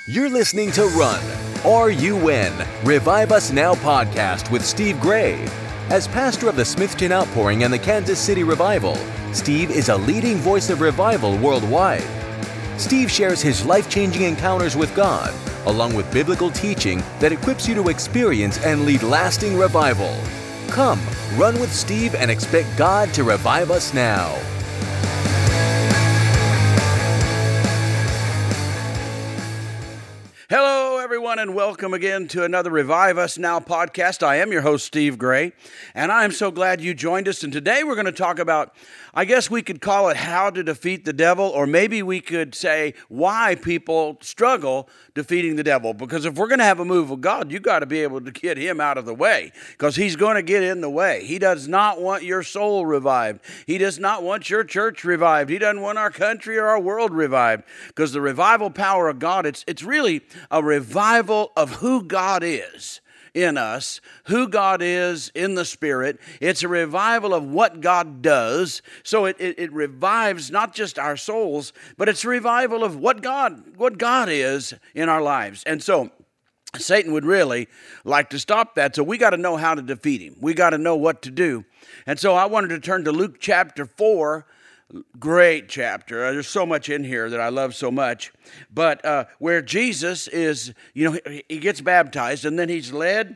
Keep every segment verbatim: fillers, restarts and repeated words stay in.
You're listening to Run, or You Win, Revive Us Now podcast with Steve Gray. As pastor of the Smithton Outpouring and the Kansas City Revival, Steve is a leading voice of revival worldwide. Steve shares his life-changing encounters with God, along with biblical teaching that equips you to experience and lead lasting revival. Come, run with Steve and expect God to revive us now. Hello, everyone, and welcome again to another Revive Us Now podcast. I am your host, Steve Gray, and I am so glad you joined us. And today we're going to talk about, I guess we could call it how to defeat the devil, or maybe we could say why people struggle defeating the devil. Because if we're going to have a move of God, you got to be able to get him out of the way, because he's going to get in the way. He does not want your soul revived. He does not want your church revived. He doesn't want our country or our world revived, because the revival power of God, it's it's really a revival of who God is in us, who God is in the Spirit. It's a revival of what God does. So it, it, it revives not just our souls, but it's a revival of what God, what God is in our lives. And so Satan would really like to stop that. So we got to know how to defeat him. We got to know what to do. And so I wanted to turn to Luke chapter four. Great chapter. There's so much in here that I love so much. But uh, where Jesus is, you know, he, he gets baptized, and then he's led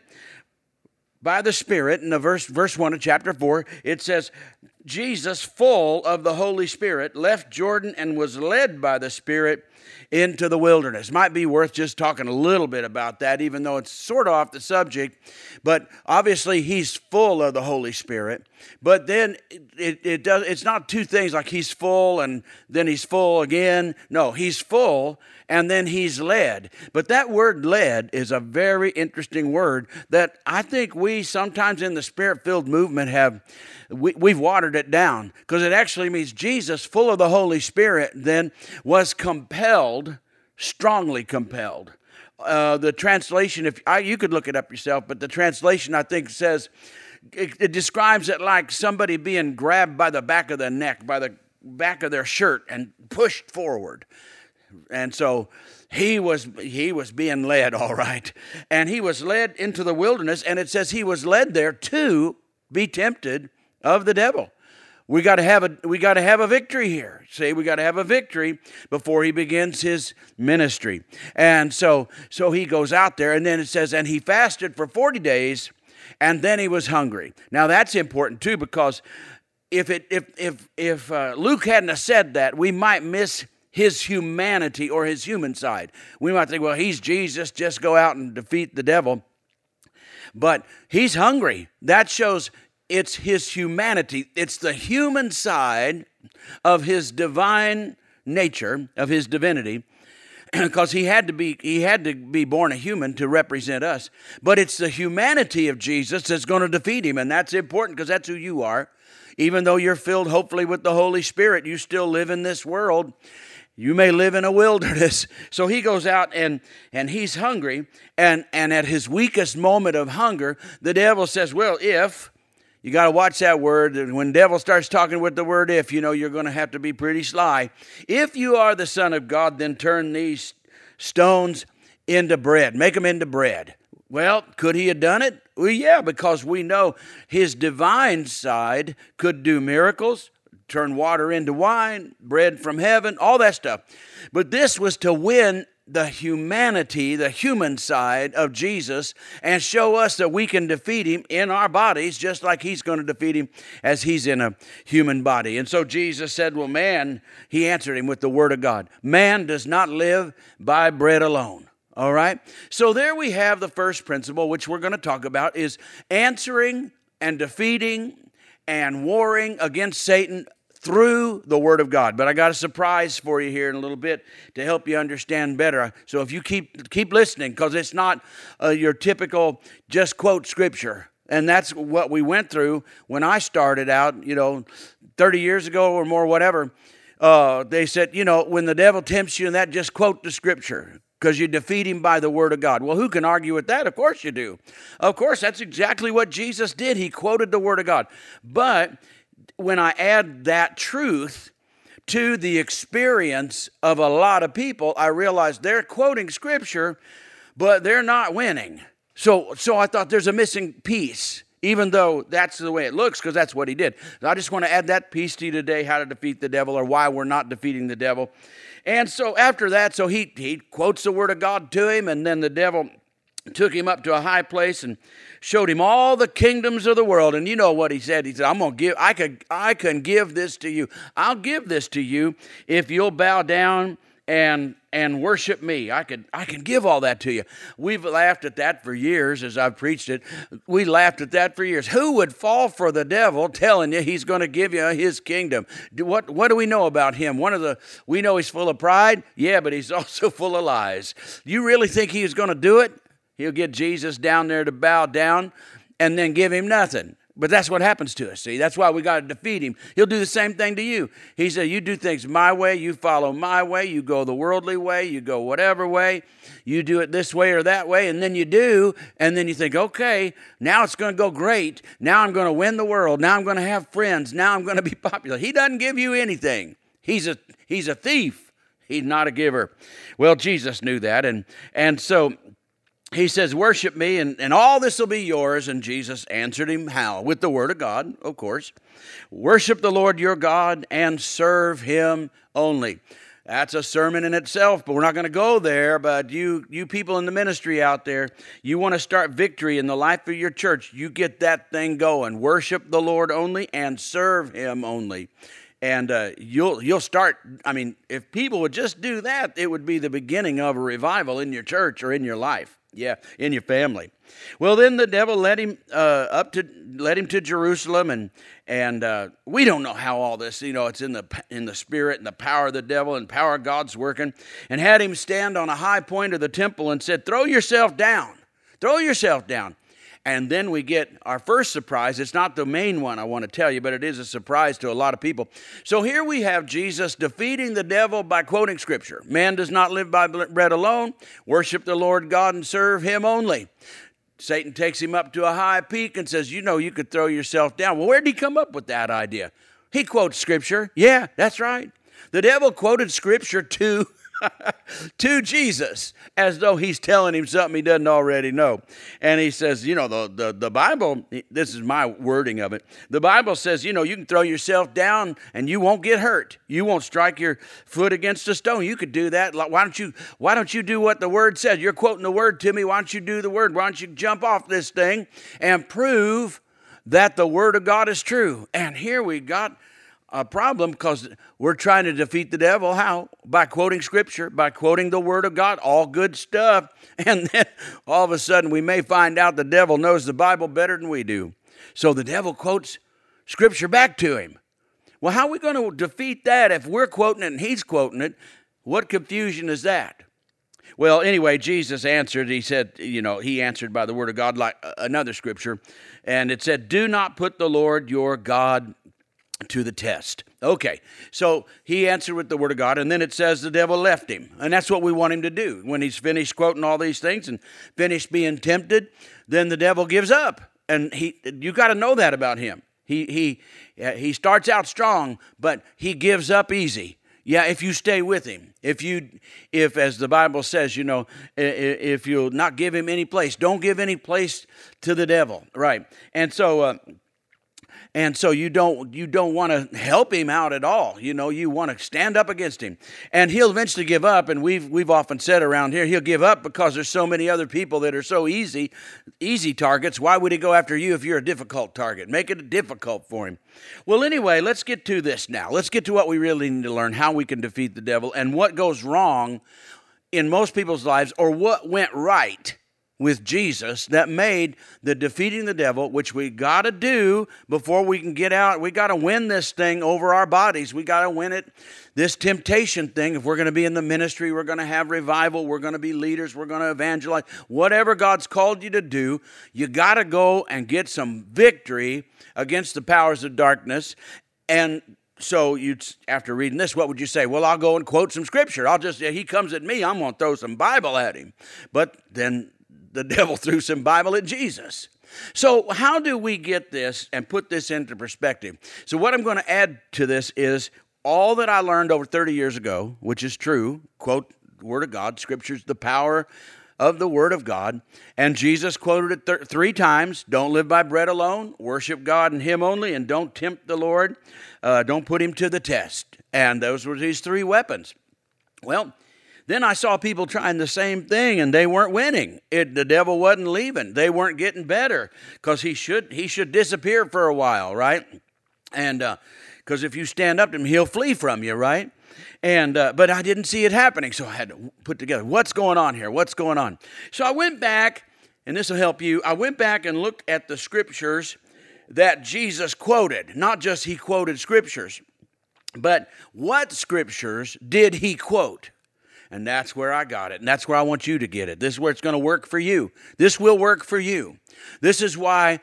by the Spirit. In the verse, verse one of chapter four, it says, Jesus, full of the Holy Spirit, left Jordan and was led by the Spirit into the wilderness. Might be worth just talking a little bit about that, even though it's sort of off the subject. But obviously, he's full of the Holy Spirit. But then it, it does. It's not two things like he's full and then he's full again. No, he's full and then he's led. But that word led is a very interesting word that I think we sometimes in the Spirit-filled movement have, we, we've watered it down, because it actually means Jesus, full of the Holy Spirit, then was compelled, strongly compelled. Uh, the translation, if I, you could look it up yourself, but the translation I think says, it, it describes it like somebody being grabbed by the back of the neck, by the back of their shirt and pushed forward. And so he was he was being led, all right. And he was led into the wilderness, and it says he was led there to be tempted of the devil. We got to have a we got to have a victory here. See, we got to have a victory before he begins his ministry. And so so he goes out there, and then it says, and he fasted for forty days, and then he was hungry. Now that's important too, because if it if if if uh, Luke hadn't have said that, we might miss his humanity or his human side. We might think, well, he's Jesus, just go out and defeat the devil. But he's hungry. That shows it's his humanity. It's the human side of his divine nature, of his divinity, because he had to be he had to be born a human to represent us. But it's the humanity of Jesus that's going to defeat him, and that's important because that's who you are. Even though you're filled, hopefully, with the Holy Spirit, you still live in this world. You may live in a wilderness. So he goes out and, and he's hungry. And, and at his weakest moment of hunger, the devil says, well, if, you got to watch that word. When the devil starts talking with the word if, you know you're going to have to be pretty sly. If you are the Son of God, then turn these stones into bread. Make them into bread. Well, could he have done it? Well, yeah, because we know his divine side could do miracles, turn water into wine, bread from heaven, all that stuff. But this was to win the humanity, the human side of Jesus, and show us that we can defeat him in our bodies, just like he's going to defeat him as he's in a human body. And so Jesus said, well, man, he answered him with the word of God. Man does not live by bread alone. All right? So there we have the first principle, which we're going to talk about, is answering and defeating and warring against Satan through the Word of God. But I got a surprise for you here in a little bit to help you understand better. So if you keep keep listening, because it's not uh, your typical just quote Scripture. And that's what we went through when I started out, you know, thirty years ago or more, whatever. Uh, they said, you know, when the devil tempts you and that, just quote the Scripture, because you defeat him by the word of God. Well, who can argue with that? Of course you do. Of course, that's exactly what Jesus did. He quoted the word of God. But when I add that truth to the experience of a lot of people, I realized they're quoting Scripture, but they're not winning. So, so I thought there's a missing piece, even though that's the way it looks, because that's what he did. I just want to add that piece to you today, how to defeat the devil, or why we're not defeating the devil. And so after that, so he, he quotes the Word of God to him, and then the devil took him up to a high place and showed him all the kingdoms of the world. And you know what he said? He said, I'm going to give, I could, I can give this to you. I'll give this to you if you'll bow down and and worship me. I could I can give all that to you. We've laughed at that for years as I've preached it. We laughed at that for years. Who would fall for the devil telling you he's going to give you his kingdom? What what do we know about him? One of the we know he's full of pride. Yeah, but he's also full of lies. You really think he's going to do it? He'll get Jesus down there to bow down and then give him nothing. But that's what happens to us, see? That's why we got to defeat him. He'll do the same thing to you. He said, you do things my way, you follow my way, you go the worldly way, you go whatever way, you do it this way or that way, and then you do, and then you think, okay, now it's going to go great. Now I'm going to win the world. Now I'm going to have friends. Now I'm going to be popular. He doesn't give you anything. He's a he's a thief. He's not a giver. Well, Jesus knew that, and and so he says, worship me, and, and all this will be yours. And Jesus answered him, how? With the Word of God, of course. Worship the Lord your God and serve him only. That's a sermon in itself, but we're not going to go there. But you you people in the ministry out there, you want to start victory in the life of your church, you get that thing going. Worship the Lord only and serve him only. And uh, you'll you'll start, I mean, if people would just do that, it would be the beginning of a revival in your church or in your life. Yeah, in your family. Well, then the devil led him uh, up to led him to Jerusalem, and and uh, we don't know how all this, you know, it's in the in the spirit and the power of the devil and power of God's working, and had him stand on a high point of the temple and said, "Throw yourself down, throw yourself down." And then we get our first surprise. It's not the main one I want to tell you, but it is a surprise to a lot of people. So here we have Jesus defeating the devil by quoting Scripture. Man does not live by bread alone. Worship the Lord God and serve him only. Satan takes him up to a high peak and says, you know, you could throw yourself down. Well, where did he come up with that idea? He quotes Scripture. Yeah, that's right. The devil quoted Scripture to to Jesus, as though he's telling him something he doesn't already know. And he says, you know, the, the, the Bible, this is my wording of it. The Bible says, you know, you can throw yourself down and you won't get hurt. You won't strike your foot against a stone. You could do that. Why don't you, why don't you do what the Word says? You're quoting the Word to me. Why don't you do the Word? Why don't you jump off this thing and prove that the Word of God is true? And here we got a problem, because we're trying to defeat the devil. How? By quoting Scripture, by quoting the Word of God, all good stuff. And then all of a sudden we may find out the devil knows the Bible better than we do. So the devil quotes Scripture back to him. Well, how are we going to defeat that if we're quoting it and he's quoting it? What confusion is that? Well, anyway, Jesus answered. He said, you know, he answered by the Word of God, like another Scripture. And it said, do not put the Lord your God to the test. Okay, so he answered with the Word of God, and then it says the devil left him. And that's what we want him to do. When he's finished quoting all these things and finished being tempted, then the devil gives up. And he, you got to know that about him. He he he starts out strong, but he gives up easy. Yeah, if you stay with him. If you, if as the Bible says, you know, if you'll not give him any place, don't give any place to the devil. Right. And so uh And so you don't you don't want to help him out at all. You know, you want to stand up against him. And he'll eventually give up. And we've we've often said around here, he'll give up because there's so many other people that are so easy, easy targets. Why would he go after you if you're a difficult target? Make it difficult for him. Well, anyway, let's get to this now. Let's get to what we really need to learn, how we can defeat the devil and what goes wrong in most people's lives, or what went right with Jesus that made the defeating the devil, which we got to do before we can get out. We got to win this thing over our bodies. We got to win it, this temptation thing. If we're going to be in the ministry, we're going to have revival, we're going to be leaders, we're going to evangelize. Whatever God's called you to do, you got to go and get some victory against the powers of darkness. And so you, after reading this, what would you say? Well, I'll go and quote some Scripture. I'll just, he comes at me, I'm going to throw some Bible at him. But then the devil threw some Bible at Jesus. So how do we get this and put this into perspective? So what I'm going to add to this is all that I learned over thirty years ago, which is true, quote, the Word of God, Scripture's the power of the Word of God. And Jesus quoted it th- three times. Don't live by bread alone. Worship God and Him only. And don't tempt the Lord. Uh, don't put Him to the test. And those were these three weapons. Well, then I saw people trying the same thing, and they weren't winning. It, the devil wasn't leaving. They weren't getting better, because he should he should disappear for a while, right? And because uh, if you stand up to him, he'll flee from you, right? And uh, but I didn't see it happening, so I had to put together, what's going on here? What's going on? So I went back, and this will help you. I went back and looked at the scriptures that Jesus quoted. Not just he quoted scriptures, but what scriptures did he quote? And that's where I got it, and that's where I want you to get it. This is where it's going to work for you. This will work for you. This is why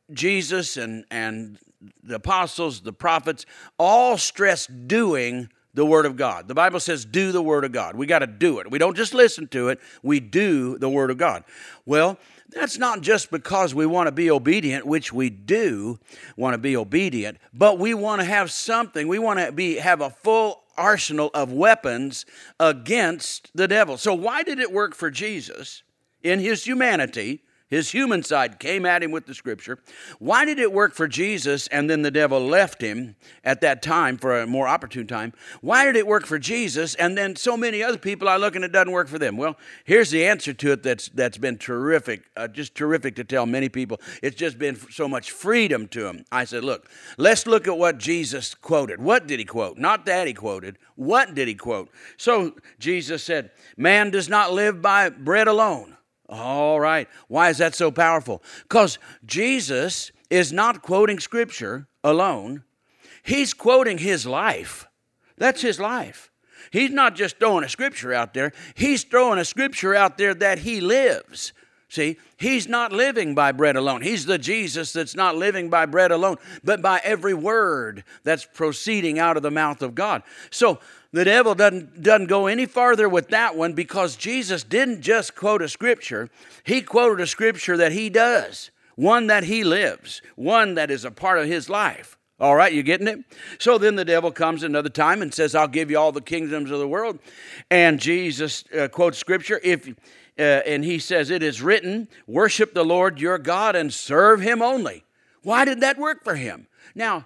Jesus and, and the apostles, the prophets, all stressed doing the Word of God. The Bible says do the Word of God. We got to do it. We don't just listen to it. We do the Word of God. Well, that's not just because we want to be obedient, which we do want to be obedient, but we want to have something. We want to be have a full arsenal of weapons against the devil. So why did it work for Jesus in his humanity? His human side came at him with the scripture. Why did it work for Jesus and then the devil left him at that time for a more opportune time? Why did it work for Jesus and then so many other people are looking it doesn't work for them? Well, here's the answer to it that's that's been terrific, uh, just terrific to tell many people. It's just been so much freedom to them. I said, look, let's look at what Jesus quoted. What did he quote? Not that he quoted. What did he quote? So Jesus said, man does not live by bread alone. All right. Why is that so powerful? Because Jesus is not quoting Scripture alone. He's quoting His life. That's His life. He's not just throwing a Scripture out there. He's throwing a Scripture out there that He lives. See, He's not living by bread alone. He's the Jesus that's not living by bread alone, but by every word that's proceeding out of the mouth of God. So the devil doesn't, doesn't go any farther with that one, because Jesus didn't just quote a scripture. He quoted a scripture that He does, one that He lives, one that is a part of His life. All right, you getting it? So then the devil comes another time and says, I'll give you all the kingdoms of the world. And Jesus uh, quotes scripture, if uh, and He says, it is written, worship the Lord your God and serve Him only. Why did that work for him? Now,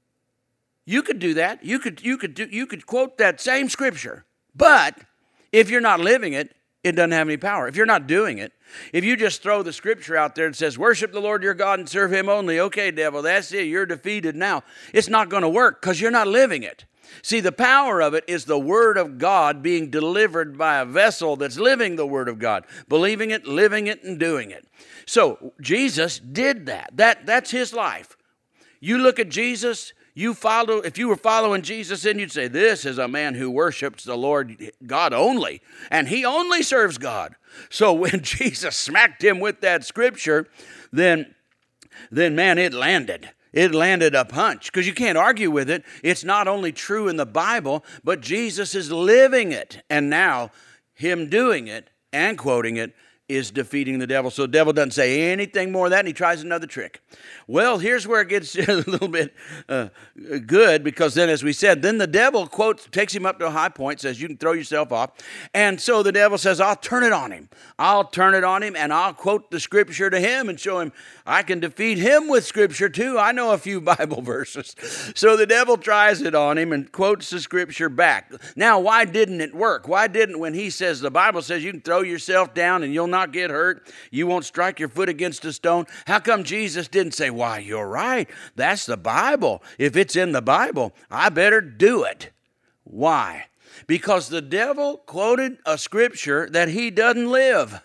you could do that. You could you could do you could quote that same scripture. But if you're not living it, it doesn't have any power. If you're not doing it, if you just throw the scripture out there and says, worship the Lord your God and serve Him only, okay, devil, that's it. You're defeated now. It's not going to work because you're not living it. See, the power of it is the Word of God being delivered by a vessel that's living the Word of God, believing it, living it, and doing it. So Jesus did that. That that's His life. You look at Jesus. You follow, if you were following Jesus, then you'd say, this is a man who worships the Lord God only, and He only serves God. So when Jesus smacked him with that scripture, then, then man, it landed. It landed a punch, because you can't argue with it. It's not only true in the Bible, but Jesus is living it. And now Him doing it and quoting it is defeating the devil. So the devil doesn't say anything more of that, and he tries another trick. Well, here's where it gets a little bit uh, good, because then, as we said, then the devil quotes, takes him up to a high point, says, you can throw yourself off. And so the devil says, I'll turn it on him. I'll turn it on him, and I'll quote the scripture to him and show him I can defeat him with scripture too. I know a few Bible verses. So the devil tries it on him and quotes the scripture back. Now, why didn't it work? Why didn't, when he says, the Bible says you can throw yourself down and you'll not get hurt, you won't strike your foot against a stone, how come Jesus didn't say, why, you're right, that's the Bible. If it's in the Bible, I better do it. Why? Because the devil quoted a scripture that he doesn't live.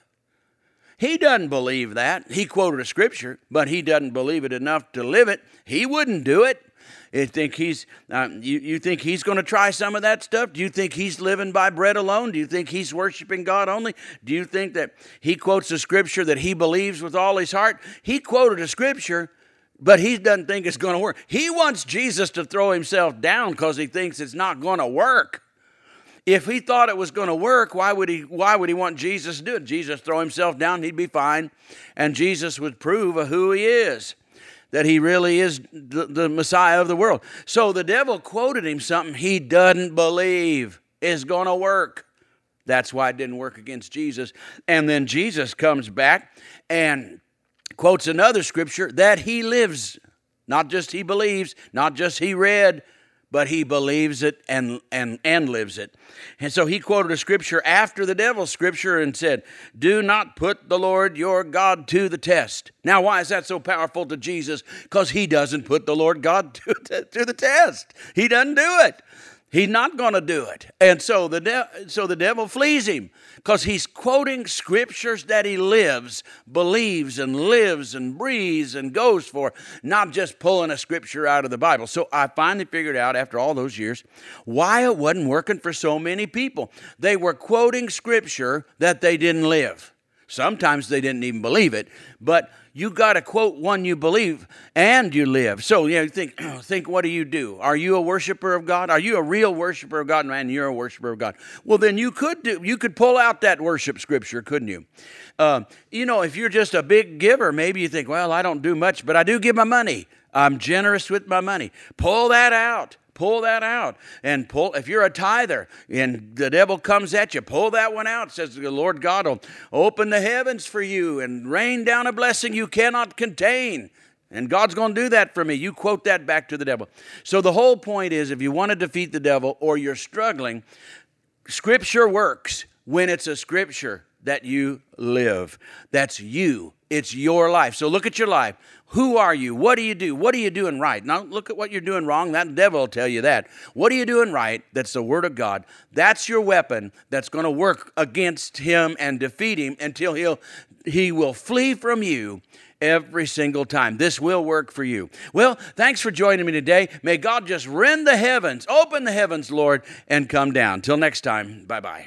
He doesn't believe that. He quoted a scripture, but he doesn't believe it enough to live it. He wouldn't do it. You think he's, uh, you, you think he's going to try some of that stuff? Do you think he's living by bread alone? Do you think he's worshiping God only? Do you think that he quotes a scripture that he believes with all his heart? He quoted a scripture, but he doesn't think it's going to work. He wants Jesus to throw himself down because he thinks it's not going to work. If he thought it was going to work, why would he why would he want Jesus to do it? Jesus throw himself down, he'd be fine, and Jesus would prove who he is. that he really is the, the Messiah of the world. So the devil quoted him something he doesn't believe is going to work. That's why it didn't work against Jesus. And then Jesus comes back and quotes another scripture that he lives. Not just he believes, not just he read, but he believes it and, and, and lives it. And so he quoted a scripture after the devil's scripture and said, do not put the Lord your God to the test. Now, why is that so powerful to Jesus? Because he doesn't put the Lord God to, to, to the test. He doesn't do it. He's not going to do it. And so the, de- so the devil flees him because he's quoting scriptures that he lives, believes and lives and breathes and goes for, not just pulling a scripture out of the Bible. So I finally figured out after all those years why it wasn't working for so many people. They were quoting scripture that they didn't live. Sometimes they didn't even believe it, but you got to quote one you believe and you live. So, you know, think, think, what do you do? Are you a worshiper of God? Are you a real worshiper of God? Man, you're a worshiper of God. Well, then you could do, you could pull out that worship scripture, couldn't you? Uh, you know, if you're just a big giver, maybe you think, well, I don't do much, but I do give my money. I'm generous with my money. Pull that out. Pull that out and pull. If you're a tither and the devil comes at you, pull that one out. Says the Lord God will open the heavens for you and rain down a blessing you cannot contain. And God's going to do that for me. You quote that back to the devil. So the whole point is, if you want to defeat the devil or you're struggling, scripture works when it's a scripture that you live. That's you. It's your life. So look at your life. Who are you? What do you do? What are you doing right? Now look at what you're doing wrong. That devil will tell you that. What are you doing right? That's the word of God. That's your weapon that's going to work against him and defeat him until he'll he will flee from you every single time. This will work for you. Well, thanks for joining me today. May God just rend the heavens, open the heavens, Lord, and come down. Till next time, bye-bye.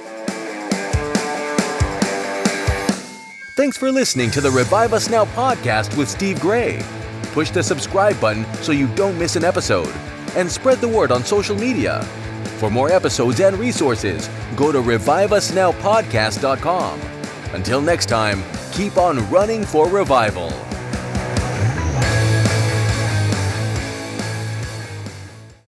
Thanks for listening to the Revive Us Now podcast with Steve Gray. Push the subscribe button so you don't miss an episode, and spread the word on social media. For more episodes and resources, go to revive us now podcast dot com. Until next time, keep on running for revival.